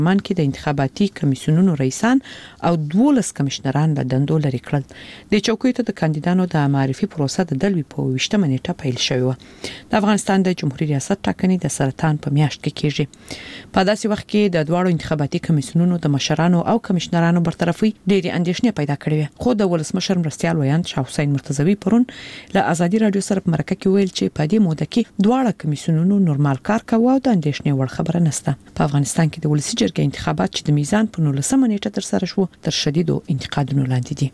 من کې د انتخاباتي کمیسیونونو رئیسان او 12 کمشنران له دندو لري کړل. د چوکۍ ته د کاندیدانو د معرفي پروسه د دلوي په 20 نیټه پیل شوې و. د افغانستان د جمهوریت ریاست ټاکنې د سرطان په میاشت کې کیږي. په داسې وخت کې د دواړو انتخاباتي کمیسیونونو د مشرانو او کمشنرانو برطرفي ډېری اندېښنې پیدا کړې. خو د ولسمشر مرستيال ویاند شاه حسین مرتضوی پرون له ازادي رادیو سره په مرکه کې ویل چې په دې موده کې دواړه کمیسیونونو نورمال کار کوي او د اندېښنې وړ خبره نشته. په افغانستان کې د ولسی جرګې انتخابات چې د میزان په 19 نیټه تر سره شو تر شدیدو انتقادونو لاندې دي.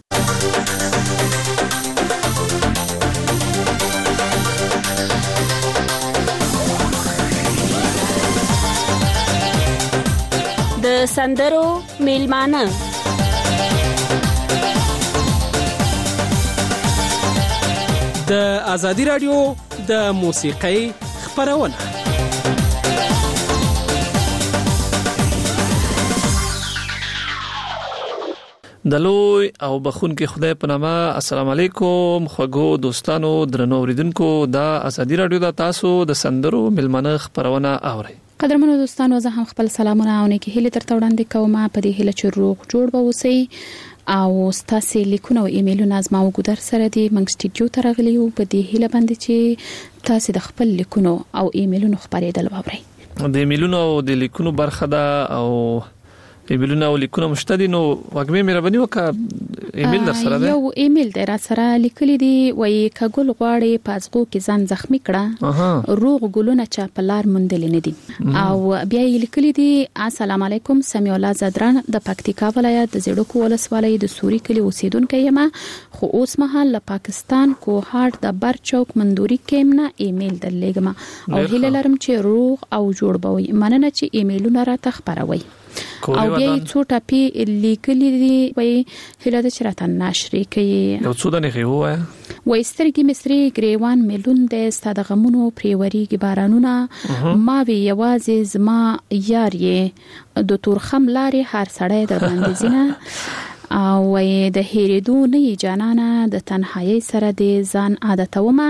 د سندرو میلمانه د ازادي رادیو د موسیقۍ خبرونه. د لوی او بخونکي خدای په نامه. السلام علیکم خوږو دوستانو درنو اوریدونکو. د ازادي رادیو د تاسو د سندرو میلمانه خبرونه اوري. قدرمنو دوستانو زه هم خپل سلامونه او نیکی هیله درته وړاندې کوم. په دې هیله چې روغ جوړ به اوسئ او ستاسو لیکونه او ایمیلونه از ما وګدر سره دي. موږ سټډیو ته راغلي یو په دې هیله باندې چې تاسو د خپل لیکونو او ایمیلونو خبرېدل وورئ. د ایمیلونو او د لیکونو برخه ده او ایمیلونه او لیکونه مشتدي. نو وګمه مهرباني وکړه ایمیل در سره ده. یو ایمیل در سره لیکلي دي وای کګل غواړي پازغو کې ځان زخمی کړه روغ ګلونه چا پلار مندل نه دي. او بیا لیکلي دي السلام علیکم سمیع الله زدران د پکتیکا ولایت د زیړکو ولسوالۍ د سوري کلی اوسیدونکو یم. خو اوس مهال له پاکستان کوهاټ د برچوک مندوري کېمنه ایمیل درلېګم او هیله لرم چې روغ او جوړ بوي. مننه چې ایمیلونه را تخبروي. او بیا څو ټاپي لیکلي دي وای هله د چرته نشري کوي. یو څو دنه هوا وای سترګي مصری ګریوان ملون د استاد غمونو پریوري کې بارانونه ما وی یوازې زما یار یې د تورخم لارې هر سړی در باندې زینه او وای د هېریدو نه جانانه د تنهایی سره د ځان عادتومه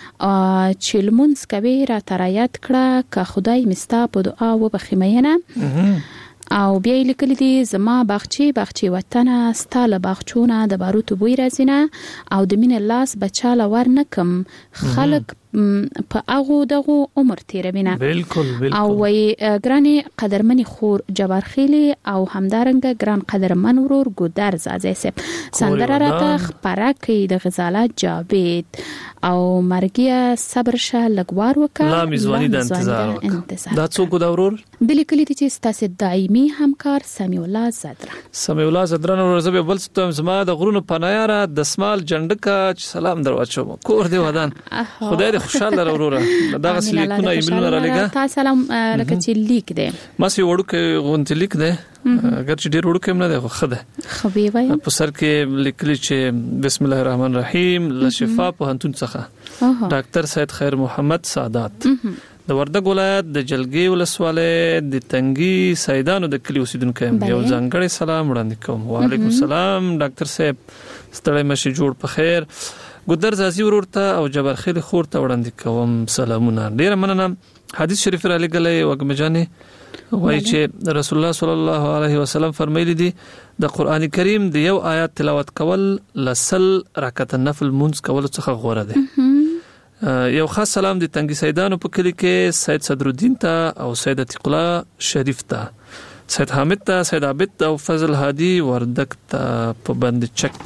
چې لمونځ کوي را ترایت کړه که خدای مستا په دعا وبخیمینه. او بیا لیکلي دي زما باغچی وطن ستاله باغچونه د باروتو بوی راځینه او د مين لاس بچاله ورنکم خلق په هغه دغه عمر تیروینه. بالکل او وای ګرانی قدرمنی خور جبار خیلی او همدارنګ ګران قدرمن ورور ګودر زازه سپ سندره راته خبره کوي د غزالات جاوید او مرګیا صبر شه لګوار وکړه لا میزوانی د انتظار دا څوک دا ورور د لیکلي دي چې ستاسو دایمي همکار سمیع الله زدران ورزبه بل ستم زما د غرونو پنایره د سمال جندکا سلام درواچو کور دی ودان خدای دې خوشاله وروره. دا غس لیکونه ایمیلونه را لګا تاسو سلام لکه چې لیک دی ما سي وړو غونت لیک دی اگر چې ډیر وړو نه دی خده خبي وای په سر کې لیکلي چې بسم الله الرحمن الرحیم لشفا په هنتون څخه ډاکټر سید خیر محمد سعادت د وردګ ولایت د جلګي ولسوالۍ د تنګي سیدانو د کلی اوسیدونکو یو ځانګړی سلام وړاندې کوم. وعلیکم السلام ډاکټر صاحب ستړی مشي جوړ په خیر. ګودر زازي ورور ته او جبر خیل خور ته وړاندې کوم سلامونه. ډیر مننه. حدیث شریف را لګلې وګم جانې وایي چې رسول الله صلی الله علیه وسلم فرمایلی دي د قران کریم د یو آیات تلاوت کول لسل رکعت نفل منځ کول څخه غوړه ده. یو خاص سلام د تنګي سیدانو په کلی کې سید صدر الدین ته او سید عتیق الله شریف ته سید حامد ته سید عابد او فضل هادي وردک ته په بند چک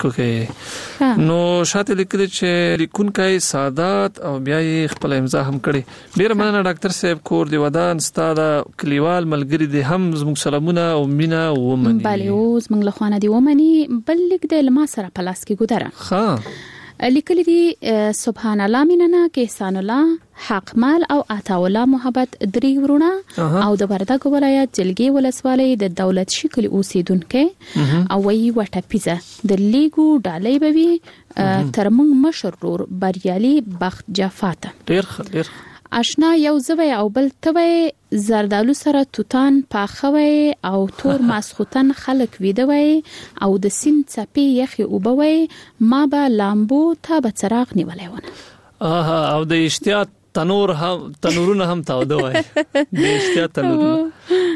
کې نو شاته لیکل چې لیکونکای سعادت او بیا خپل امضا هم کړي. ډیر مننه ډاکټر صاحب کور دی ودان ستاده کلیوال ملګری دي هم زموږ سلامونه او مینا ومني. بله اوس موږ له خوانه دی ومني بل لیک د لما سره پلاس کې ګدره ها لیکلي دي سبحان الله میننه کې احسان الله حق مال او عطا الله محبت درې ورونه او د وردګ ولایت جلګي ولسوالۍ د دولت شکل اوسیدونکو او وی وټه پیزه د لیګو ډالۍ بوي ترمن مشرور بریالي بخت جفاته ډیر آشنا یو زوی او بل توي زردالو سره توتان پاخوي او تور ماسختن خلک ویدوي او د سین چپی یخي وبوي ما به لامبو ته به چراغ نیولای ونه او د اشتیاق تنورونه هم تاوده وای د اشتیاق تنورونه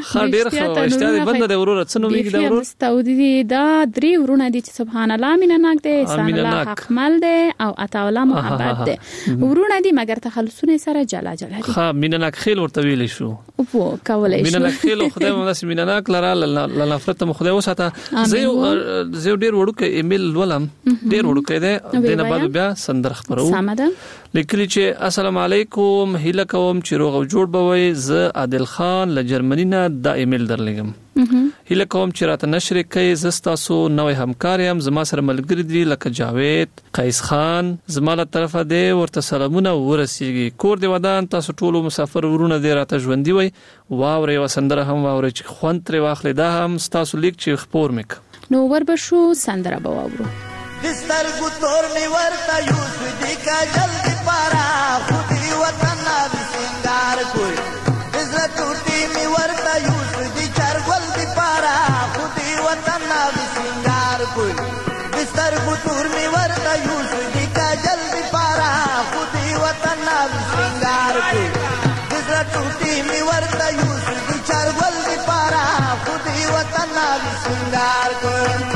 خا ډیر خو اشتیا بند د ورور څنو میګ د ورور مستودي دا درې ورونه دي چې سبحان الله مینناک دي سبحان الله حقمل دي او عطا الله محبت دي ورونه دي مګر تخلصونه سره جلا جلا دي خا مینناک خیل ورته ویل شو او کولای شو مینناک خیل خدای مو ناس مینناک لرا لنفرت مو خدای وساته زه ډیر وړو کې ایمیل ولم ډیر وړو کې ده دنه بعد بیا سندر خبرو سمده لیکلی چې السلام علیکم هیله کوم چې روغ او جوړ بوي ز عادل خان له جرمني نه دا ایمیل درلګم هیله کوم چې راته نشر کوي زستاسو نوې همکار یم زما سره ملګری دی لکه جاوید قیس خان زما له طرفه دی ورته سلامونه ورسیږي کور دی ودان تاسو ټول مسافر ورونه دی راته ژوندۍ وي واوري وسندره هم واوري چې خوند تر واخلې دا هم تاسو لیک چې خبر میک نو وربشو سندره بواورو بستر کو تور می ورتا یوس دی کا جلدی پارا خودی وطن اب سنگار کوئی بستر ټوټی می ورتا یوس دی چار ګل دی پارا خودی وطن اب سنگار کوئی بستر کو تور می ورتا یوس دی کا جلدی پارا خودی وطن اب سنگار کوئی بستر ټوټی می ورتا یوس دی چار ګل دی پارا خودی وطن اب سنگار کوئی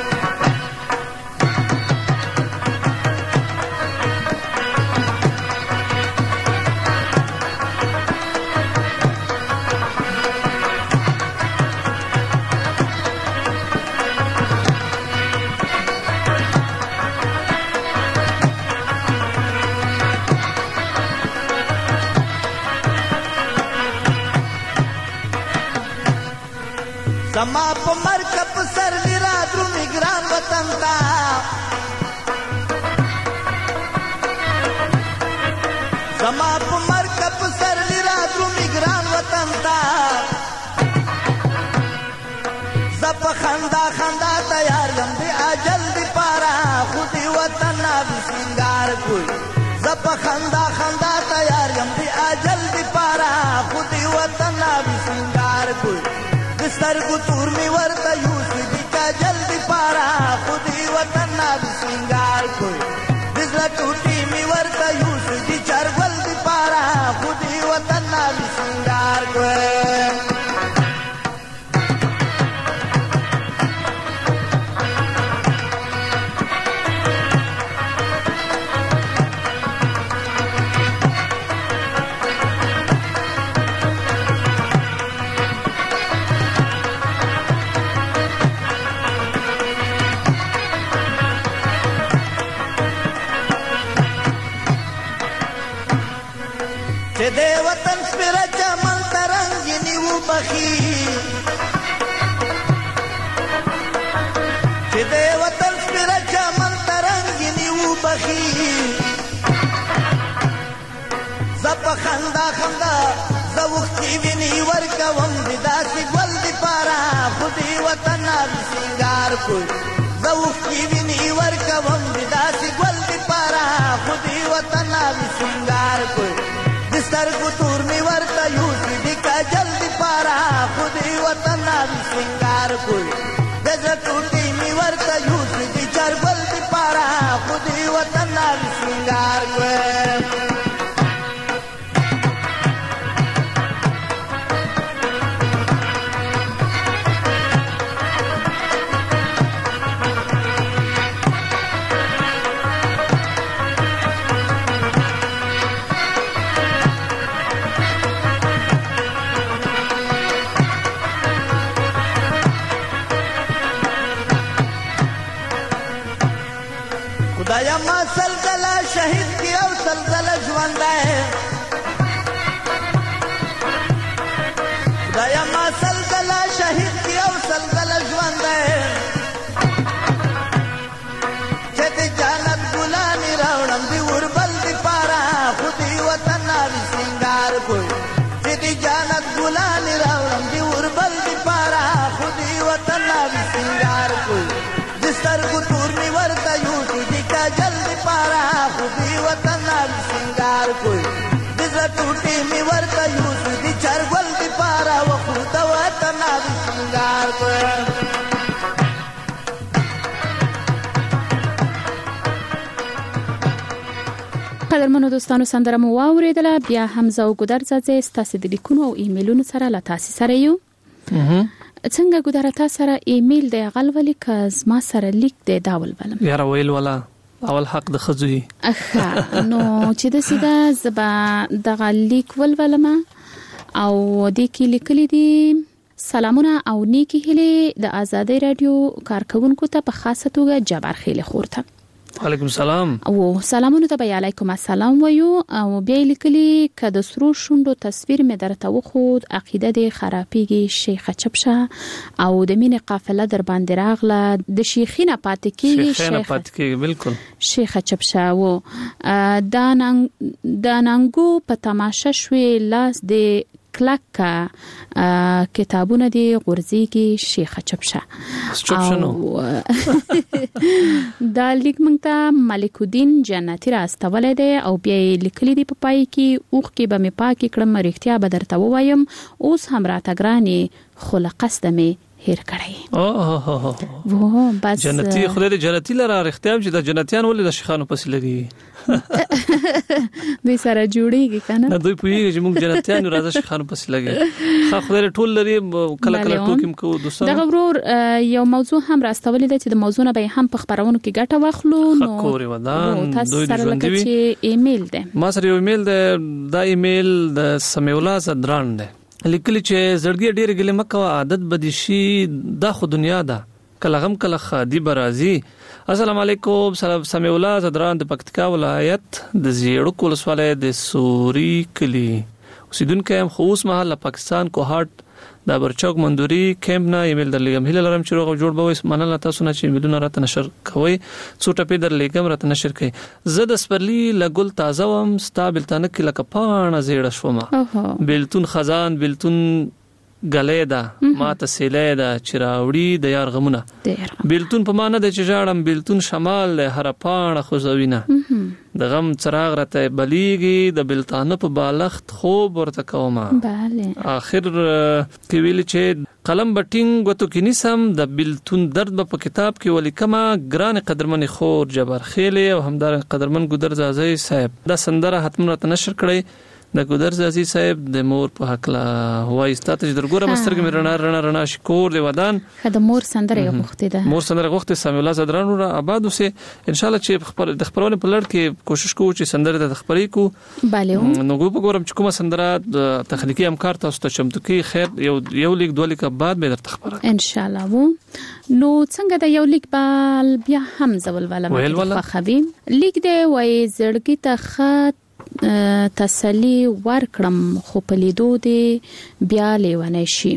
زما په مرکب سر میرا درومي ګران وطن تا زما په مرکب سر میرا درومي ګران وطن تا زپ خندا خندا تیار یم دی اجل دی پارا خودی وطن اب سنگار کوئی زپ خندا خندا تیار یم دی اجل دی پارا خودی وطن اب سنگار کوئی بستر کو تور می ورتا یوس دی کا جلدی پارا خودی وطن اب سنگار کوئی بستر ټوټی می ورتا یوس دی چار ګل دی پارا خودی وطن اب سنگار کوئی دے وطن پر چمن ترنگینی و بخی دے وطن پر چمن ترنگینی و بخی زپ خندا خندا زوختی ویني ورکوم داسې ګل دی پارا خودی وطن اب سنگار کوئی زوختی ویني ورکوم داسې ګل دی پارا خودی وطن اب سنگار کوئی بستر کو تور می ورتا یوس دی کا جلدی پارا خودی وطن اب سنگار کوئی بستر ټوټی می ورتا یوس دی چار ګل دی پارا خودی وطن اب سنگار کوئی خدایا ما سلسلہ شہید کی او سلسلہ ژوندہ ہے خدایا ما سلسلہ شہید کی او سلسلہ ژوندہ ہے چتی جانت ګلانی راوړم دی وربل دی پارا خودی وطن اب سنگار کوئی چتی جانت ګلانی راوړم دی وربل دی پارا خودی وطن اب سنگار کوئی بستر کو تور می ورتا یوس دی کا جلدی پارا خودی وطن اب سنگار کوئی بستر ټوټی می ورتا یوس دی چار ګل دی پارا وخود وطن اب سنگار کوئی قدرمنو دوستانو سندره مو واوریدله بیا حمزه او ګودر زازه ستاسو د لیکونو او ایمیلونو سره لا تاسو سره یو څنګه ګودر تاسو سره ایمیل دی غلولي کز ما سره لیک دی داول ولم یاره ویل ولا اول حق د خزوي اخا نو چې د سیده زبا د لیک ولولم او د کې لیکلي دي سلامونه او نیکی هلي د آزادۍ رادیو کارکونکو ته په خاصه توګه جبر خیلی خورته وعلیکم السلام او سلامونه ته علیکم السلام ویو او بیا لیکلي ک د سرو شوندو تصویر مې درته وخود عقیده د خرابېږي شیخه چپشه او د مینې قافله در باندې راغله د شیخینه پاتې کېږي بالکل شیخه چپشه و د نانګو په تماشه شوي لاس د کلک کتابونه دی غورځيږي شیخه چپشه دا لیک مونږ ته ملک الدین جنتی راستولې دی او بیا لیکلي دی په پای کې اوخ کې به مې پاکي کړم رښتیا به درته وایم اوس هم راته ګراني خلقست مې هیر کړی وو بس جنتی خدای دې جنتی لاره اختیار چې د جنتیان ولې د شیخانو پسې لګي دوی سره جوړیږي کنه نه دوی پوهیږي چې موږ جنتیان راځي شیخانو پسې لګي خدای ټول لري کله کله ټوکیم کو دوستانو دا غوړ یو موضوع هم راستولې ده چې د موضوع نه به هم په خبرونو کې ګټه واخلو نو کوري ودان تاسو سره لکه چې ایمیل ده ما سره یو ایمیل ده دا ایمیل د سمیع الله زدران ده لیکلی چې زړګي ډېر ګلې مکه عادت بدشي دا خو دنیا ده کله غم کله خادي برازي السلام علیکم سمیع الله زدران د پکتیکا ولایت د زیړو کولسواله د سوري کلی اوسیدونکو هم خو اوس مهال پاکستان کوهاټ د برچوک مندوري کیمپ نه ایمیل درلګم هله لرم چې روغ جوړ به مننه تاسو نه چې ایمیلونه راته نشر کوي څو ټپې درلګم راته نشر کوي زه د سپرلی لګل تازه وم ستابل تنه کې لکه پانه زیړه شومه بلتون خزان بلتون غلیدا ما ته سیلې دا چراوړي د یار غمونه بلتون په معنی د چجاړم بلتون شمال له هر پانه خوځوینه د غم چراغ راته بلیږي د بلتانه په بالښت خوب ورته کومه bale اخر کې ویل چې قلم بټینګ وته کې نسم د بلتون درد په کتاب کې ولیکما ګران قدرمن خور جبر خېله او همدار قدرمن ګودر زازي صاحب دا سندره حتم راته نشر کړی د ګودر زازي صاحب د مور په حق لا وای ستاسو درګوره مسترګ مې رڼا شکور دی ودان خد مور سندره غوښتي ده مور سندره غوښتي سمیع الله زدران را آباد اوسه ان شاء الله چې د خبرونه په لړ کې کوشش کوو چې سندره د خبرې کو bale نو وګورم چې کومه سندره د تخنیکی امکار تاسو ته چمتو کې خیر یو لیک دوه لیک بعد به درته خبره ان شاء الله وو نو څنګه د یو لیک بال بیا هم زول ولا خبي لیک دی وای زړګي ته خط تسلی ورکړم خو په لیدو دی بیا لیونه شي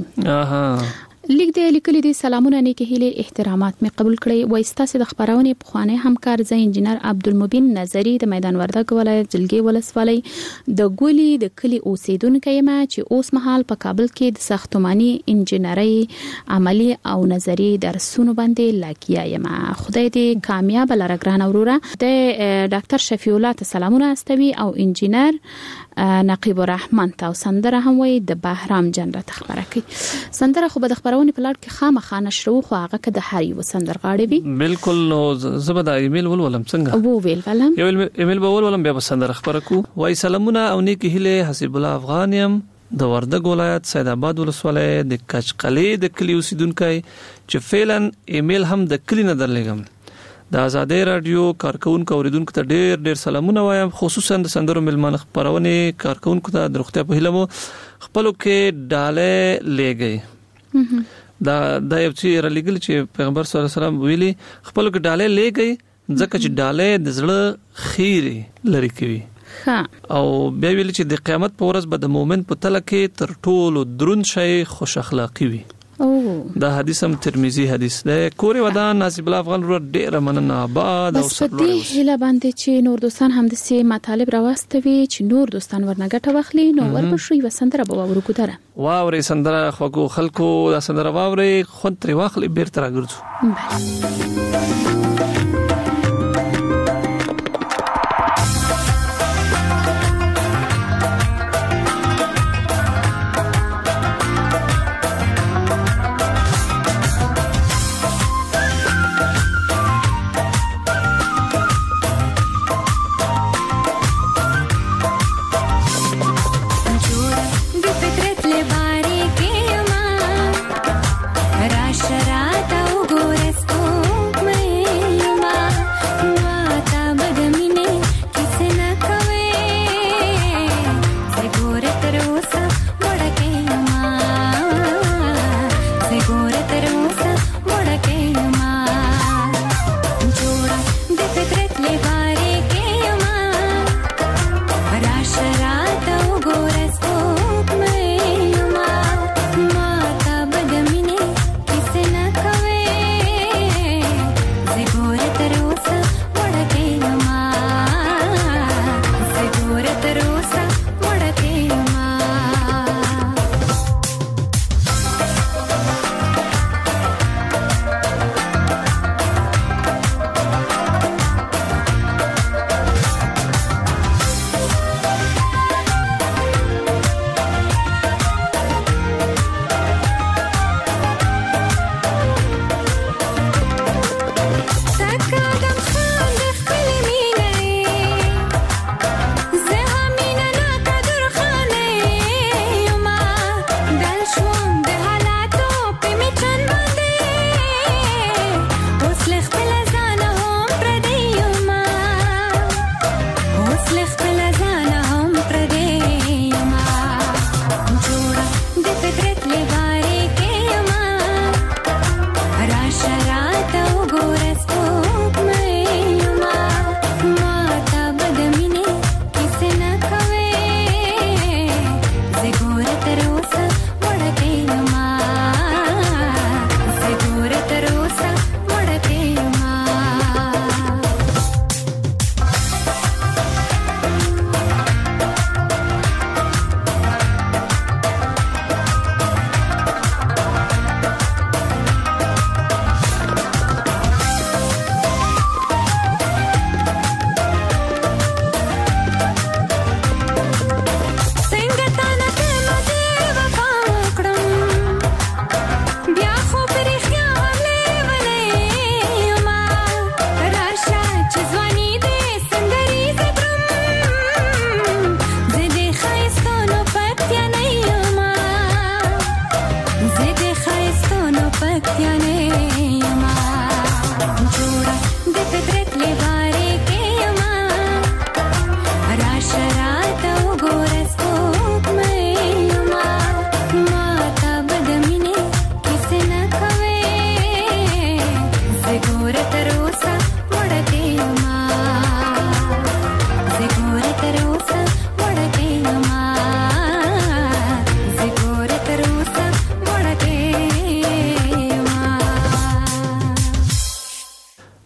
لیک دی لیکلي دي سلامونه نیکه هلي احترامات می قبول کړی و استاسه د خبرونه په خوانه همکار ز انجنیر عبدالمبین نظری د میدان وردګ ولایت جلګي ولسوالۍ د ګولي د کلی اوسیدونکو یم چې اوس مهال په کابل کې د ساختماني انجنیري عملی او نظری درسونه باندې لاګیا یم خدای دې کامیاب لره ګران اوروره د ډاکټر شفیع الله ته سلامونه استوي او انجنیر نقیب الرحمن ته سندره هم وي د بهرام جنرات خبره کوي سندره خو به د خبرونه په لړ کې خامخا نشرو خو هغه که د هر یو سندرغاړي وي بالکل نو زبدا ایمیل ولولم څنګه وو ویل ولم یو ایمیل ولولم بیا سندره خبره کو وای سلامونه او نیکی هله حسیب الله افغانیم د وردګ ولایت سید آباد ولسوالۍ د کچقلې د کلی اوسیدونکو چې فعلا ایمیل هم د کلی نه درلګم د آزادۍ رادیو کارکونکو اوریدونکو ته ډېر سلامونه وایم خصوصا د سندرو ملمان خبرونه کارکونکو ته درخته په هلمو خپلو کې ډاله لګي دا یو چې رلیګل چې پیغمبر صلی الله علیه وسلم ویلي خپلو کې ډاله لګي ځکه چې ډاله د زړه خیره لري کوي او بیا ویل چې د قیامت په ورځ به د مؤمن په تل کې تر ټولو درون شي خوش اخلاقی وي دا حدیث هم ترمذی حدیث ده کوري ودان نصیب الله افغان ور ډیر مننه آباد او سپدي هله باندې چې نور دوستان هم د سي مطالب راوستوي چې نور دوستان ورنګټه واخلي نو وربشوي وسندره به ورکو دره واوري سندره خو خلکو دا سندره واوري خو تر واخلي بیرته راګرځو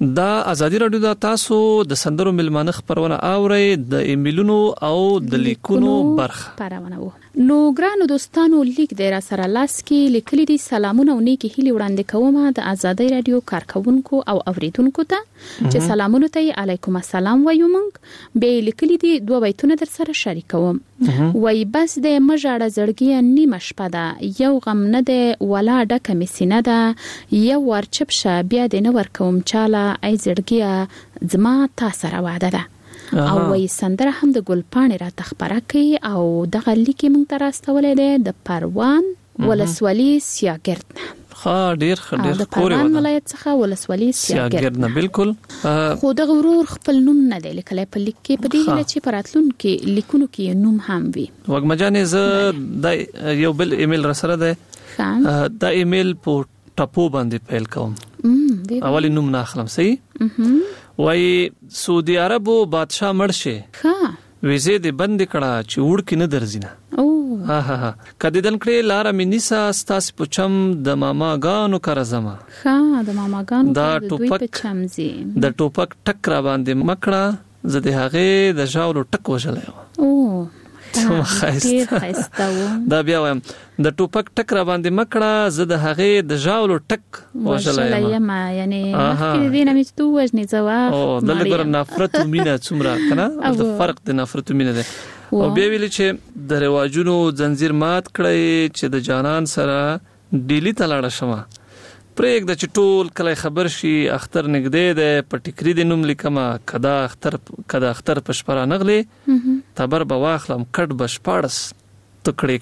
دا ازادي رادیو د تاسو د سندرو ملمانه خبرونه اوري د ایمیلونو او د لیکونو برخه پرونه وو. نو ګرانو دوستانو لیک د را سره لاس کې لیکلي دي سلامونه او نیکی هیلي وړاندې کوم د ازادي رادیو کارکونکو او اوریدونکو ته چې سلامونه ته علیکم السلام وایو مونږ به لیکلي دي دوه بیتونه در سره شریکوم. وای بس د مژاړه زړګي نیمه شپه ده یو غم نه ده ولا ډکه مسینه ده یو ورچپشه بیا د نور کوم چاله ای زړګي زما تاسو را وعده ده. او وای سندره هم د ګلپاڼې را تخبره کوي او دغه لیکي مونږ ته راستولې ده د پروان ولسوالي سیاګرد ډیر د پروان ولایت څخه ولسوالي سیاګرد نه بالکل خو د غرور خپل نوم نه دی لیکلی په لیک کې په دې هیله چې پراتلون کې لیکونو کې نوم هم وي. وګمجانې زه د یو بل ایمیل را سره ده دا ایمیل په ټاپو باندې پیل کوم اولی نوم نه اخلم صحیح وای سعودي عربو بادشاہ مرشه ویزه دې بند کړه چې وړ کې نه درځینه ها کدی دن کړي لار مینیسا ستاس پچم د ماما غانو کرزما د ماما غانو د دوی پچمزي د ټوپک ټک را باندې مکړه زده هغه د ژاولو ټک وژلې دا بیا وایم د ټوپک ټک را باندې مکړه زه د هغه د ژاولو ټک وژلې ما یعنی مخکې دې نه مې تو وژنې زوا او د لګور نفرت او مینه څومره کنه د فرق د نفرت او مینه ده او بیا ویل چې د رواجونو زنجیر مات کړی چې د جانان سره ډیلی تلاړه شمه پرېګ د چټول کله خبر شي اختر نګدې ده پټیکری د نوم لیکما کدا اختر پشپرا نغلي تبر بواخلم کټ بشپارس تکړې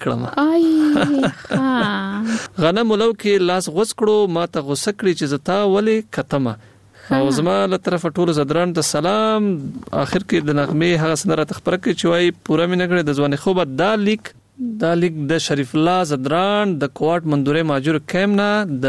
کړم غنم ولو کې لاس غوس کړو ما ته غوسه کړی چې زتا ولی کتمه او زما له طرف ټول زدران ته سلام اخر کې د نغمه هغه سره تخبر کې چوي پوره مینه کړې د ځواني خوبه دا لیک د شریف الله زدران د کوارټ مندوره ماجور کیمنا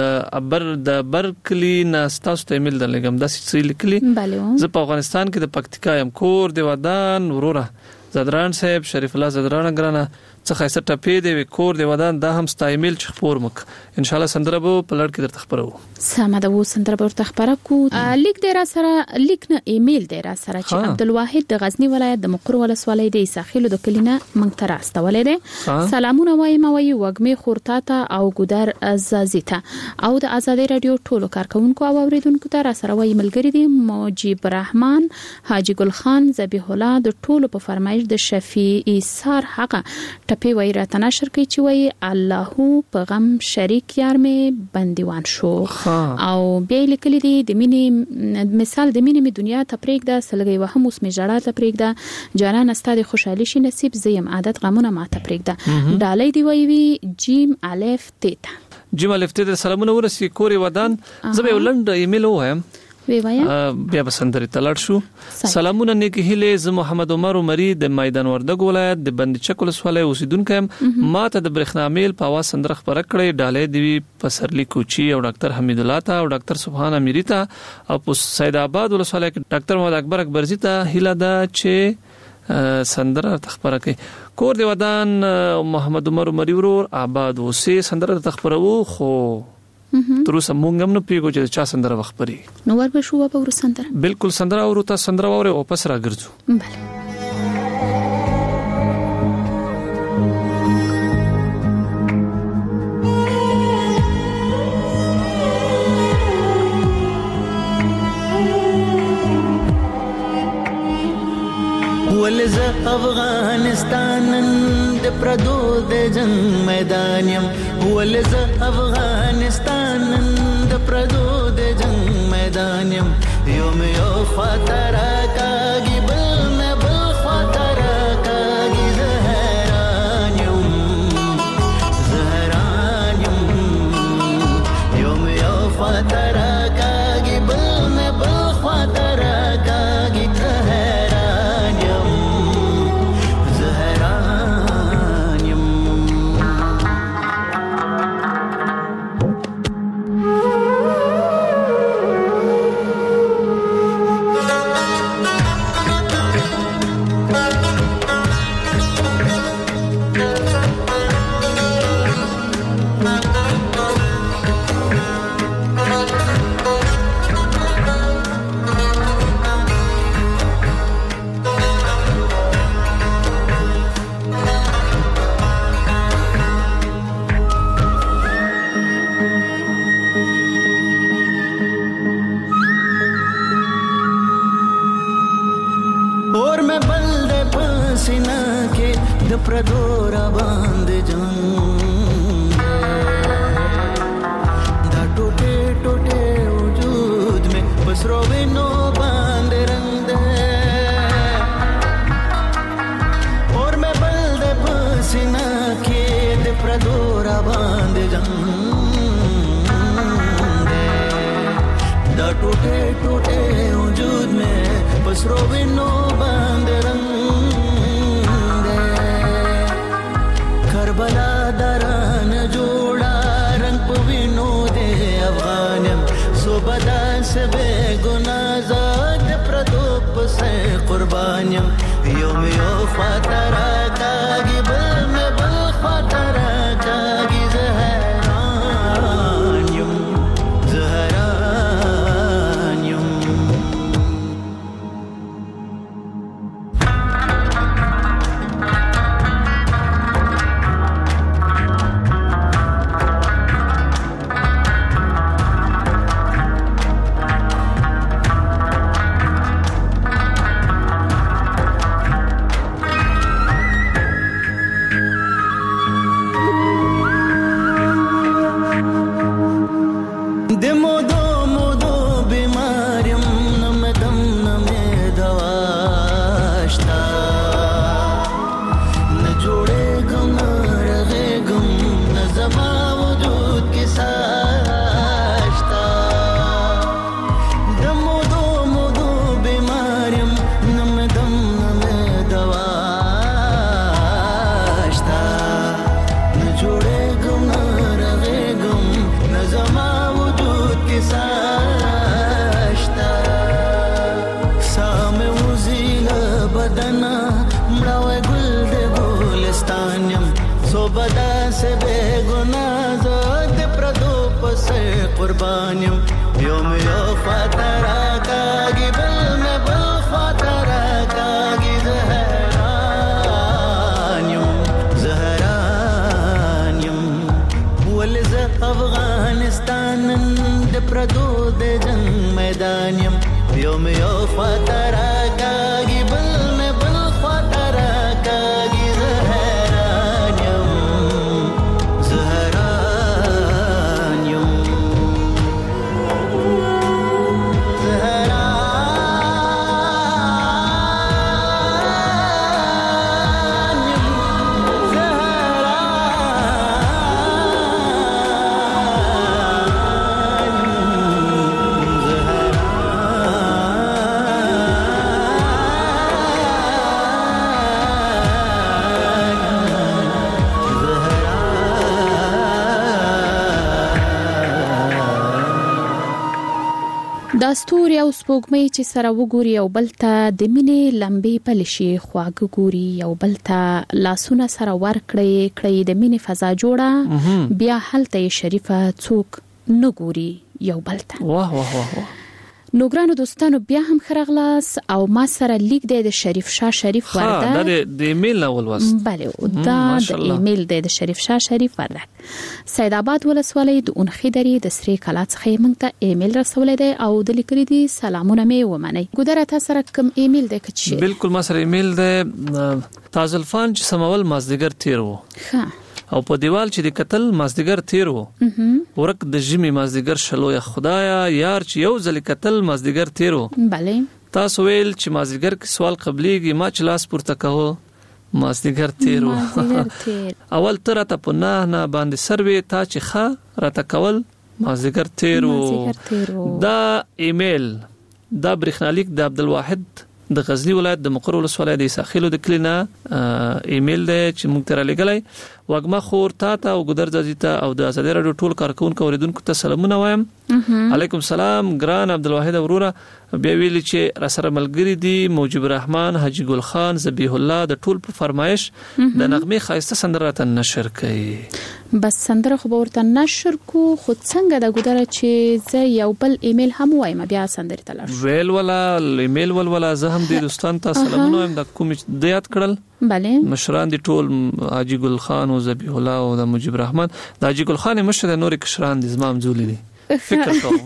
د برکلی ناستاس ته ایمیل درلګم د سې لیکلي زه په افغانستان کې د پکتیکا یم کور دی ودان وروره زدران صاحب شریف الله زدران ګرانه څه خاصه ټپې دی کور دی ودان دا هم ستا ایمیل چې خبر مک ان شاء الله سندره به په لړ کې درته خبرو سمه ده و سندره به ورته خبره کو لیک دی را سره لیک نه ایمیل دی را سره چې عبدالواحد د غزنی ولایت د مقر ولسوالۍ د ساحل د کلینه مونږ ته راستولې ده سلامونه وایم وای وګمه خورتاته او ګودر ازازیته او د ازادي رادیو ټولو کارکونکو او اوریدونکو ته را سره وای ملګری دي موجب رحمان حاجی ګل خان ذبیح الله د ټولو په فرمایش د شفیع سار حق ټپی وای راته نشر کوي چې وای الله په غم شریک یار مې بندیوان شو او بیا لیکلي دي د مینې مثال د مینې دنیا ته پرېږده سلګي وهم اوس مې جړه ته پرېږده جانان استاد خوشحالي شي نصیب زیم عادت غمونه ماته پرېږده ډالۍ دی وای جیم الف تیتا سلامونه ورسي کوري ودان زبې ولند ایمیل وایم بیا بسندري تلړ شو سلامونه نیکی هله ز محمد عمر عمری د میدان وردګ ولایت د بندچک ولسوالۍ اوسیدونکو ما ته د برېښنا میل په واس سندره خبره کړې ډالې دی پسرلی کوچی او ډاکټر حمید الله ته او ډاکټر سبحان امیری ته او په سید آباد ولسوالۍ کې ډاکټر محمد اکبر اکبرزی ته هله دا چې سندره تخبره کوي کور دی ودان محمد عمر عمری ورور آباد وسه سندره تخبره خو تر اوسه مونږ هم نه پیګو چې چا سندره وخبري نو وربه شو به ور سندره بالکل سندره او ته سندره وره او پس راګرځو بله ولز افغانستان د پردو د جنگ میدان یم ولز افغانستان د پردو د جنگ میدان یم یوم یو خاطر کاږي بل مې بل خاطر کاږي زهران یم یوم یو خاطر کاږي بل مې بل خاطر کاږي टूटे टूटे वजूद में पसरो विनो बंद रंग करबला दरान जोड़ा रंग पविनो दे अफगानम सोबदा से बेगुनाजाद प्रदोप से कुर्बानियम योम यो फातरा कागी बल में बल फातरा कागी जहरानियम जहरानियम कुर्बानियम योम यो फातरा कागी बल में बल फातरा कागी जहरानियम जहरानियम वलज अफगानिस्तान द प्रदो दे जंग मैदानियम योम यो फातरा कागी बल में बल फातरा कागी जहरानियम जहरानियम داستور یو سپوږمۍ چې سره وګوري او بلته د مینې لمبې پلشي خواږه ګوري او بلته لاسونه سره ورکړي کړي د مینې فضا جوړه بیا هلته شریفه څوک نه ګوري یو بلته واه واه واه نو ګرانو دوستانو بیا هم خرغلاس او ما سره لیک دی د شریف شاه شریف ورده دا د ایمیل اول وست بله دا د ایمیل دی د شریف شاه شریف ورده سید آباد ولسوالۍ د اونخې درې د سری کلا څخه موږ ته ایمیل رسولې دی او د لیکلي دي سلامونه مې ومنئ ګودره تاسو سره کوم ایمیل دی کچې بالکل ما سره ایمیل دی تازلفان چې سمول مازدیګر تیر وو ها او په دیوال چې د قتل مازدیګر تیر وو ورک د جمی مازدیګر شلو یا خدایا یار چې یو ځل قتل مازدیګر تیر وو بله تاسو ویل چې مازدیګر کې سوال قبليږي ما چې لاس پورته کوو مازدیګر تیر وو اول تر ته په نه باندې سروي تا چې ښه راته کول مازدیګر تیر وو دا ایمیل دا برېښنالیک د عبدالواحد د غزنی ولایت د مقر ولسوالۍ د ساحلو د کلینا ایمیل دی چې موږ ته را لګلای وګما خور تا او ګدر ځیتا او د ازادي رادیو ټول کارکونکو اوریدونکو ته سلامونه وایم علیکم سلام ګران عبدالواحد وروره بیا ویل چې را سره ملګری دي موجب الرحمن حاجی ګل خان ذبیح الله د ټول په فرمایش د نغمه خاصه سندره ته نشر کړي بس سندره خو ورته نشر کو خود څنګه د ګدره چې زه یو بل ایمیل هم وایم بیا سندره تلل ویل ولا ایمیل ولا زه هم د دوستان ته سلامونه وایم د کوم د یاد کړل بله مشران دي ټول حاجی ګل خان او ذبیح الله او د موجب الرحمن د حاجی ګل خان مشر د نور کشران دي زمام زولي دي فکر کوم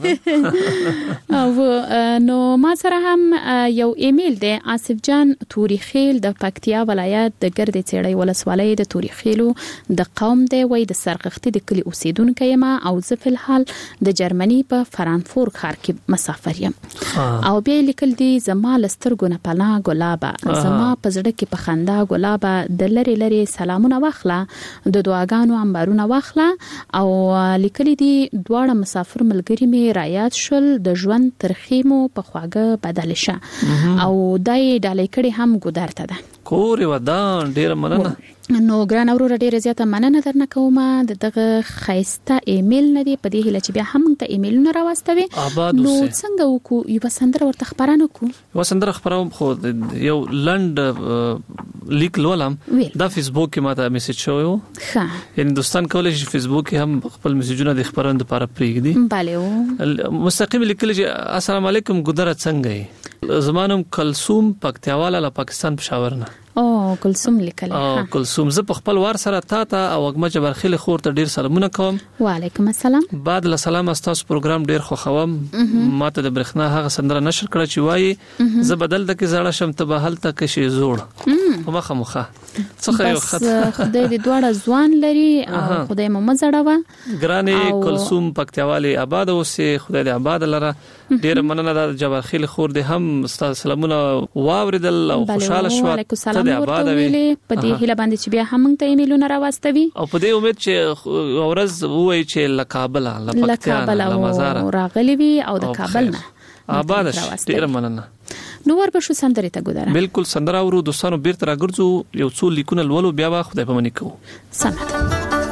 او نو ما سره هم یو ایمیل دی آصف جان توري خیل د پکتیا ولایت د ګرد چړې ولسوالۍ د توري خیلو د قوم دی وای د سرغختي د کلی اوسیدونکو یم او زه په الحال د جرمني په فرانکفورت ښار کې مسافر یم او بیا لیکل دي زما لسترګو نه پنا ګلابا زما په زړه کې په خندا ګلابا د لری لری سلامونه واخله د دعاګانو انبارونه واخله او لیکل دي دواړه مسافر مسافر ملګری می رایات شول د ژوند ترخې مو په خواږه بدل شه او دای ډالۍ کړي هم ګودار ته ده کور ودان ډیر مننه نو ګران اورو ډیره زیاته مننه درنه کومه دغه خایسته ایمیل نه دی په دې هله چې بیا هم ته ایمیلونه راوستوي نو څنګه وکړو یو سندره ورته خبرانه کو یو سندره خبروم خو یو لند لیک لولم دا فیسبوک کې ماته میسج شوی ښه یعنی دوستان کولای شي فیسبوک کې هم خپل میسجونه د خبرونې لپاره پریږدي bale مستقیم لیکل چې السلام علیکم ګدره څنګه زمانم کلثوم پکتیاواله له پاکستان پېښور نه او کلثوم لیکل کلثوم زه په خپل وار سره تا او وګمه جبرخیل خور ته ډیر سلامونه کوم وعلیکم السلام بعد له سلام استاس پروګرام ډیر خوښوم ماته د برخنا هغه سندره نشر کړه چې وایي زه بدل د کې زړه شم ته به هل تک شي زوړ مخه څخه یو خط خدای دې دوړه ځوان لري او خدای مو مزړه ګرانې کلثوم پکتیواله آباد اوسه خدای دې آباد لره ډیر مننه د جبرخیل خور دې هم استاد سلامونه واوریدل او خوشاله شو ته د آباد ویلې په دې هله باندې چې بیا هم ته ایمیلونه راوستوي او په دې امید چې ورځ وای چې لکابل له مزار راغلی وي او د کابل نه آباد ډیر مننه نو ورپه شو سندره ته ګودره بالکل سندره ورو دوستانو بیرته راګرځو یو څو لیکونه لولو بیا به خدای په منی کو سمه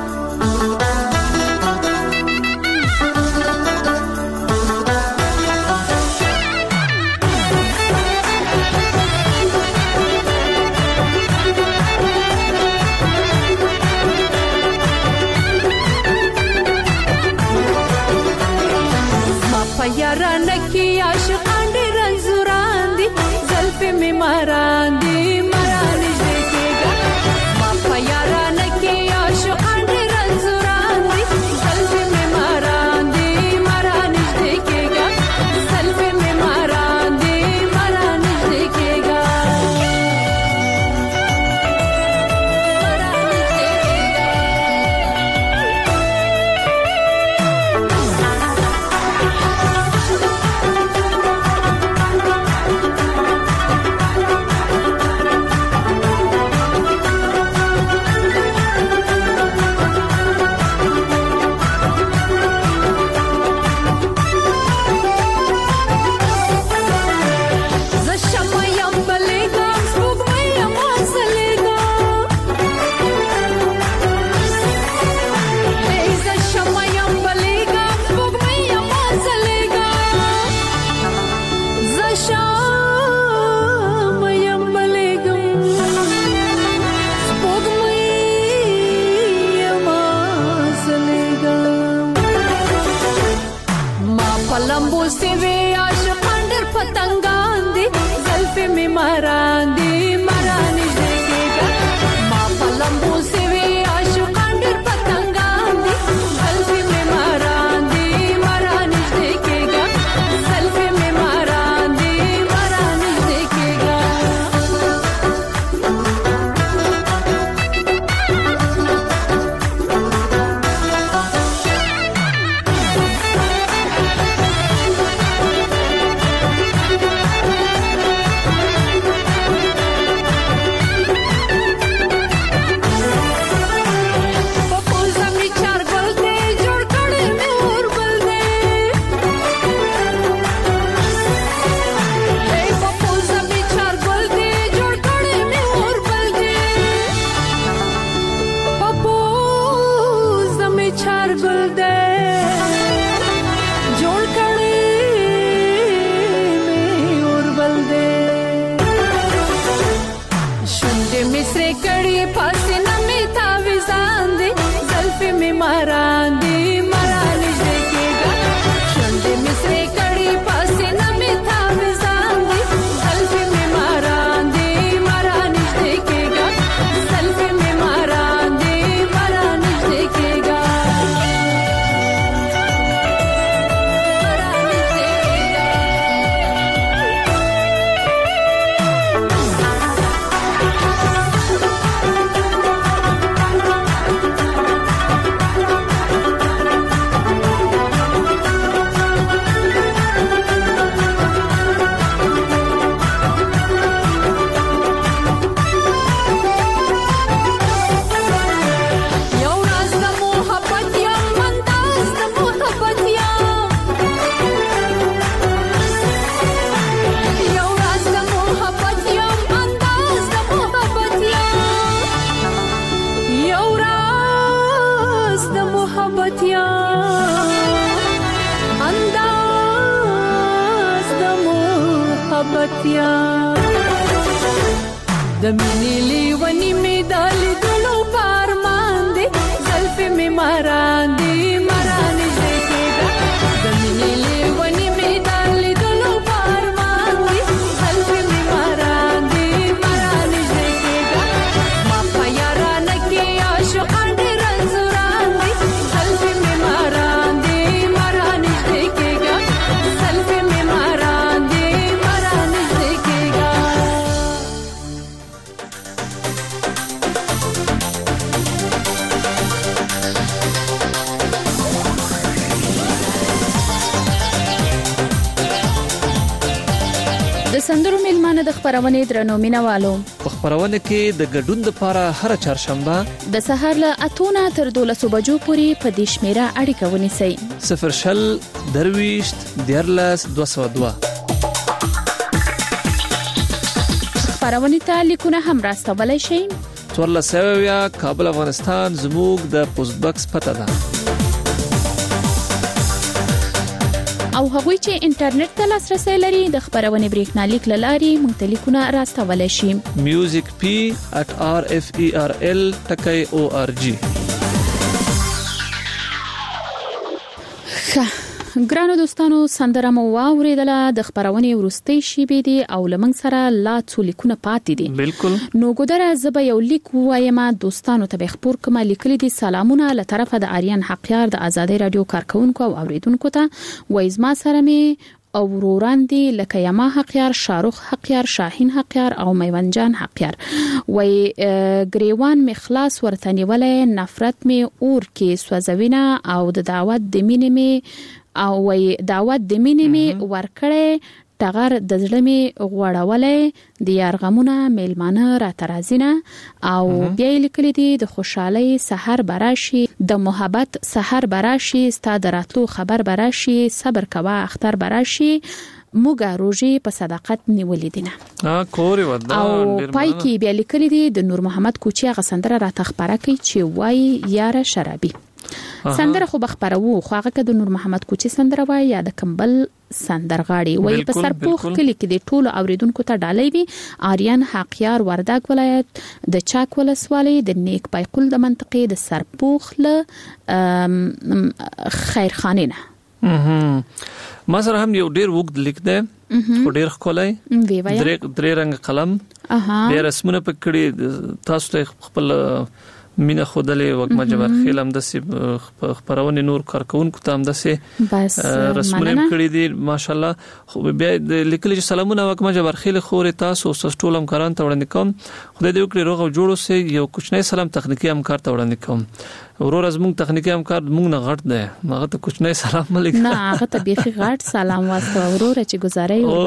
یاران کی عاشقان دی رنزوران دی زلف می ماران دی مران دیکھےگا ما یاران کی عاشقان دی رنزوران دی زلف می ماران دی مران دیکھےگا زلف می ماران دی مران دیکھےگا زړورتیا د مینې لیونی می دال دلو پارمان دي زلفې می ماران دي ماران دې کېږه د مینې لیونی می دال دلو پارمان دي زلفې می ماران دي ماران دې کېږه ما پیاران کې عاشقان دې رنزوران دي زلفې می ماران دي ماران دې کېږه زلفې می ماران دي ماران دې کېږه د سندرو میلمانه د خبرونې درنو مینوالو په خبرونه کې د ګډون لپاره هر چهارشنبه د سهار له 8 تر 12 بجو پورې په دې شمیره اړیکه ونیسئ 0 درويشت دیرلس 202 خبرونې ته لیکونه هم راستولای شئ 14 کابل افغانستان زموږ د پوسټ باکس پته ده او هغوی چې انټرنیټ ته لاسرسي لري د خبرونې بریښنالیک لاري مونږ ته لیکونه راستولای شي musicp@rferl.org ګرانو دوستانو سندره مو واوریدله د خبرونې ورستۍ شیبې دي او لمنګ سره لا څو لیکونه پاتې دي بالکل نو ګودره زب یو لیک وایم دوستانو ته خبر کوم لیکلي دي سلامونه له طرفه د آریان حقیار د آزادۍ رادیو کارکونکو او اوریدونکو ته وایزما سره می او وروران دي لکه یما حقیار شاروخ حقیار شاهین حقیار او میوانجان حقیار وای گریوان می خلاص ورتنی ولې نفرت می اور کې سوځوینه او د دعوت د مینې می او وای دعوت د مینې می ورکړې ټغر د زړه می غوړولې د یارغمونه میلمانه را ترازینه او بیا لیکلي دي د خوشحالي سحر براشي د محبت سحر براشي ستاد راتلو خبر براشي صبر کوا اختر براشي موږ روزي په صداقت نیولې دي نه کوري ودا او پای کې بیا لیکلي دي د نور محمد کوچي غسندره را تخبره کوي چې وای یاره شرابي سندره خو بخبرو خو هغه د نور محمد کوچي سندره وای یا د کمبل سندرغاړي وای په سرپوخ کلی کې د ټولو اوریدونکو ته ډالۍ وي آریان حقیار وردګ ولایت د چاک ولسوالۍ د نیک پایقل د منطقې د سرپوخ له خیرخانه ما سره هم یو ډیر وګد لیک ده خو ډیر ښکلی درې رنګ قلم ډیر رسمونه پکړي تاسو ته خپل مینه خودلې وګما جبر خیلم د سی خبرونه نور کارکونکو ته هم د سی رسمونه کړی دي ماشاءالله خو بیا د لیکلي سلامونه وګما جبر خیل خوري تاسو ټولم کاران ته وړاندې کوم خدای دې وکړي روغ او جوړو سي یو کوچنی سلام تخنیکی همکار ته وړاندې کوم ورور از موږ تخنیکی همکار موږ نه غټ دی هغه ته کوچنی سلام ملک نه هغه ته بیخي غټ سلام واسطه ورور چې گزارای او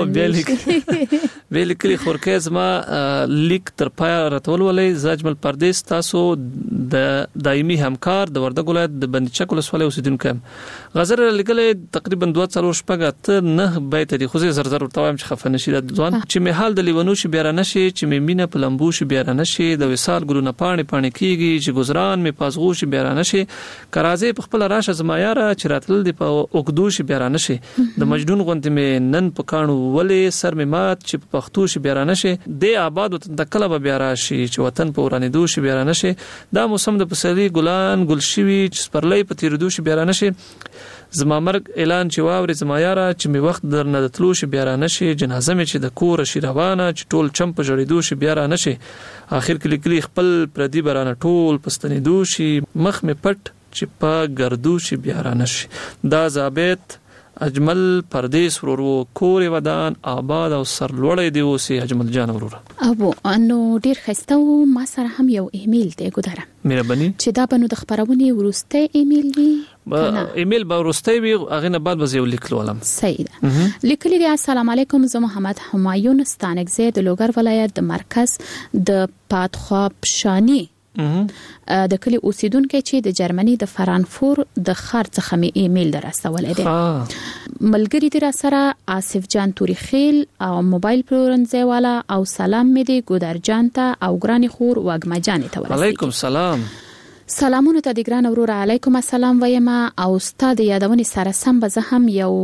به لیکلي خورکې زما لیک تر پای راتول ولې زاجمل پردیس تاسو د دایمي همکار د وردګ ولایت د بندچک ولسوالۍ اوسیدونکو غزر لیکلې تقریبا 2 شپږ نه بیت دي خو زر زر ورته وایم چې خفه نشي د ځوان چې مهال د لیونو شي بیا نشي چې مینه په لمبو شي بیا نشي د وصال ګلونه پانی کیږي چې گزاران می پازغو شي بیا نشي کرازه په خپل راشه زمایاره چې راتل دی په اوګدو شي بیا نشي د مجنون غونډه می نن پکانو ولې سر می مات چې په پختو شي بیا نشي د آباد د کلب بیا راشي چې وطن په ورانې دو شي بیا نشي دا موسم د پسرلي ګلان ګلشوي چې سپرلۍ په تیرېدو شي بیا نشي زما مرګ اعلان چې واوري زما یاره چې می وخت درنه د تلو شي بیا نشي جنازه می چې د کور شي روانه چې ټول چم په جوړېدو شي بیا نشي اخر کې لیکلي خپل پردي برانه ټول پستنې دو شي مخ می پټ چې په ګردو شي بیا نشي دا ضابط اجمل پردیس ورو کور ودان آباد او سرلوړی دی اوسې اجمل جان ورو ابو انو ډیر خسته ما سره هم یو ایمیل دی ګداره مهرباني چې دا بنو د خبرونه ورسته ایمیل وی ایمیل به ورسته وی اغه نه بعد به یو لیکلو ولم صحیح لیکلی دی السلام علیکم زه محمد همایون ستانګزی د لوګر ولایت د مرکز د پادخواب شانی د کلی اوسیدونکو چې د جرمني د فرانکفور د ښار څخه می ایمیل درستولې ده ملګری دی را سره آصف جان توري خیل او موبایل پلورنځي والا او سلام می دی ګودر جان ته او ګرانی خور واګما جان ته ورسېږي علیکم سلام سلامونه ته د ګران ورور علیکم السلام وایم او استاد یادونې سره سم به زه هم یو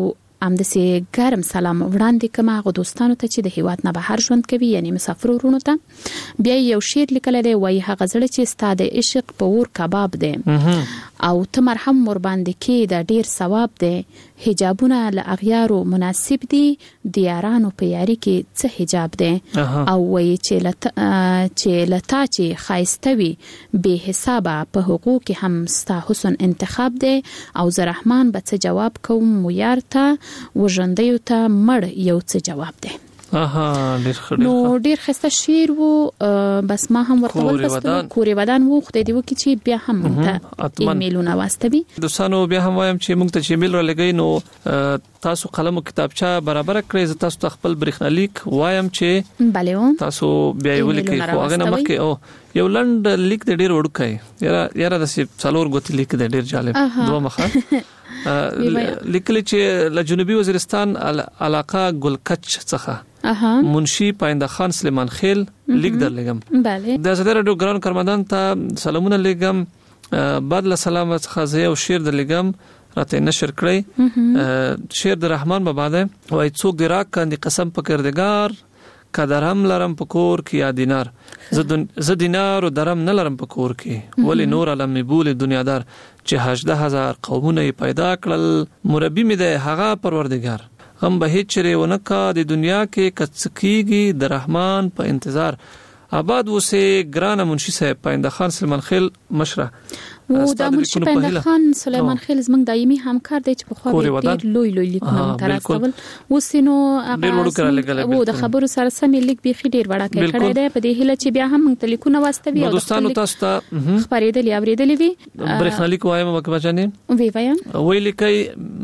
امدسي ګرم سلام وړاندې کوم هغه دوستانو ته چې د هیواد نه بهر ژوند کوي یعنی مسافر ورونو ته. بیا یو شعر لیکل دی وای هغه زړه چې ستاد عشق په ور کباب دی او ته مرهم ور باندې کې د ډیر ثواب دی. حجابونه له اغیارو مناسب دي د یارانو په یاري کې څه حجاب دی او وای چې لتا چې خایستوي به حسابه په حقوق کې هم ستا حسن انتخاب دی او زرحمان به څه جواب کوم یار ته وژندیو ته مړ یو څه جواب دی. نو ډیر خسته شعر وو بس ما هم ورته ولپسته کوري ودان وو خدای دی وکي چې بیا هم ته ایمیلونه واستوي. دوستانو بیا هم وایم چې موږ ته چې ایمیل را لګی نو تاسو قلم او کتابچه برابر کړئ. زه تاسو ته خپل برېښنالیک وایم چې بله تاسو بیا ولیکئ خو هغه نه مخکې او یو لند لیک د ډیر وړوکی یاره د څلور غوتی لیک د ډیر جالب دوه مخه لیکل چې له جنوبي وزیرستان علاقه ګلکچ څخه منشي پاینده خان سلیمان خیل لیک درلګم. بله د زړه رادیو ګران کارمندان ته سلامونه لګم. بعد له سلام څخه زه یو شعر درلګم راته نشر کړی. شعر د رحمان بابا ده وای څوک دی راک کاندي قسم په کردگار کدرم لرم په کور کې یا دینار ز دینار او درم نه لرم په کور کې ولی نور علم بول دنیادار چې 18000 قومونه پیدا کړل مربي مې ده هغه پروردگار غم به هیڅ چره ونکا د دنیا کې کڅکیږي د رحمان په انتظار آباد وسه ګران منشي صاحب پاینده خان سلیمان خیل مشره و دا منشي پاینده خان سلیمان خیل زمنګ دایمي همکار دی چې په خو ډیر لوی لیکونه ترڅول وسینو هغه د خبرو سره سمې لیک به خډیر وړه کړی دی په دې هله چې بیا هم لیکونه واستوي او دوستانو تاسو ته خبرېدل اوریدلې وي برېښنالیک وایم مکه بچانه وی وایم وی لیکي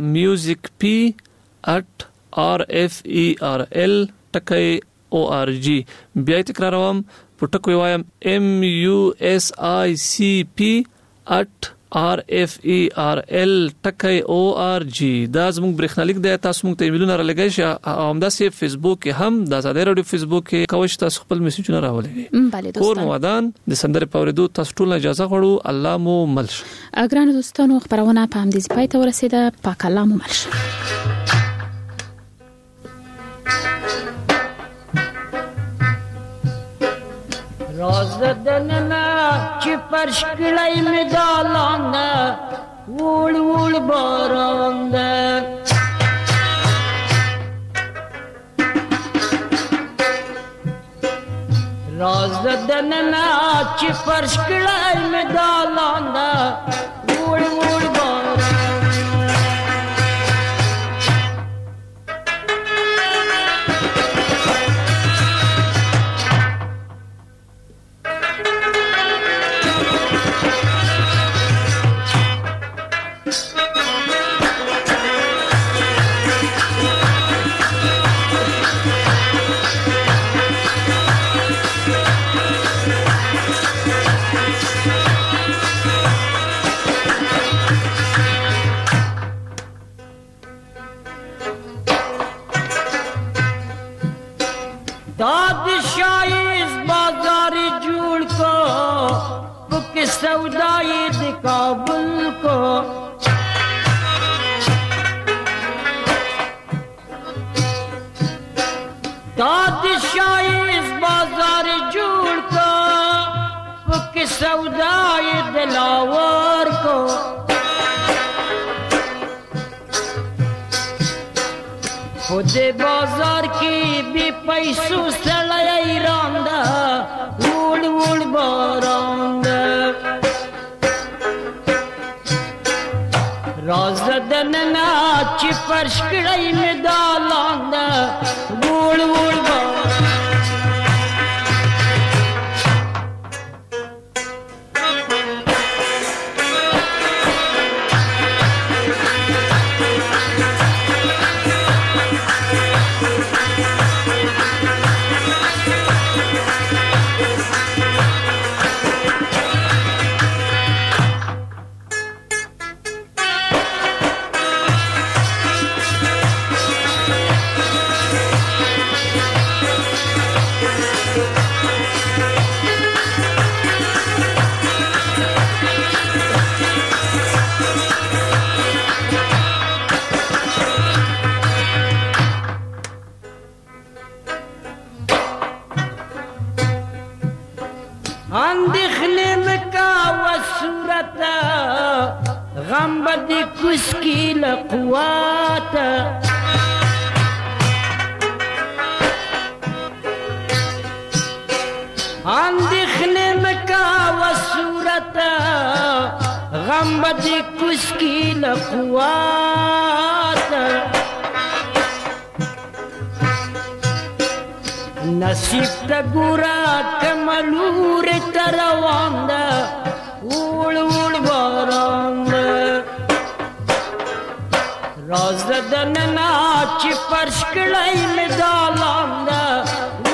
musicp@referl.org بیا تکراروم پټکوي وایم musicp@referl.org دا زموږ برېښنالیک دی. تاسو موږ ته ایمیلونه را لګی شئ او همداسې فیسبوک کې هم د آزادۍ رادیو فیسبوک کې کوئ تاسو خپل میسجونه راولئ. کور موادان د سندره پوریدو تاسو ټول اجازه غواړو. الله مو ملش. ګران دوستانو خبرونه په همدې ځای ته ورسیده. پاک الله مو ملش. رازدننا چی پرشکلای مدالانده وول وول بارانده رازدننا چی پرشکلای مدالانده وول وول بارانده سودای د کابل کو داد شایز بازار جوړ کو پک سودای د لاور کو خود بازار کی بی پیسو سړی راندا وړ وړ باراندا رازدننا چی پرشکړی می دالاندا وړ وړ بدي کوسکی له قوت اندېښنې مکا و صورت غم بدي کوسکی له قوت نصیب ته ګوره کملور ته روان ده وړ وړ باران ده راز د دننه چې فرش کړی مې دالان ده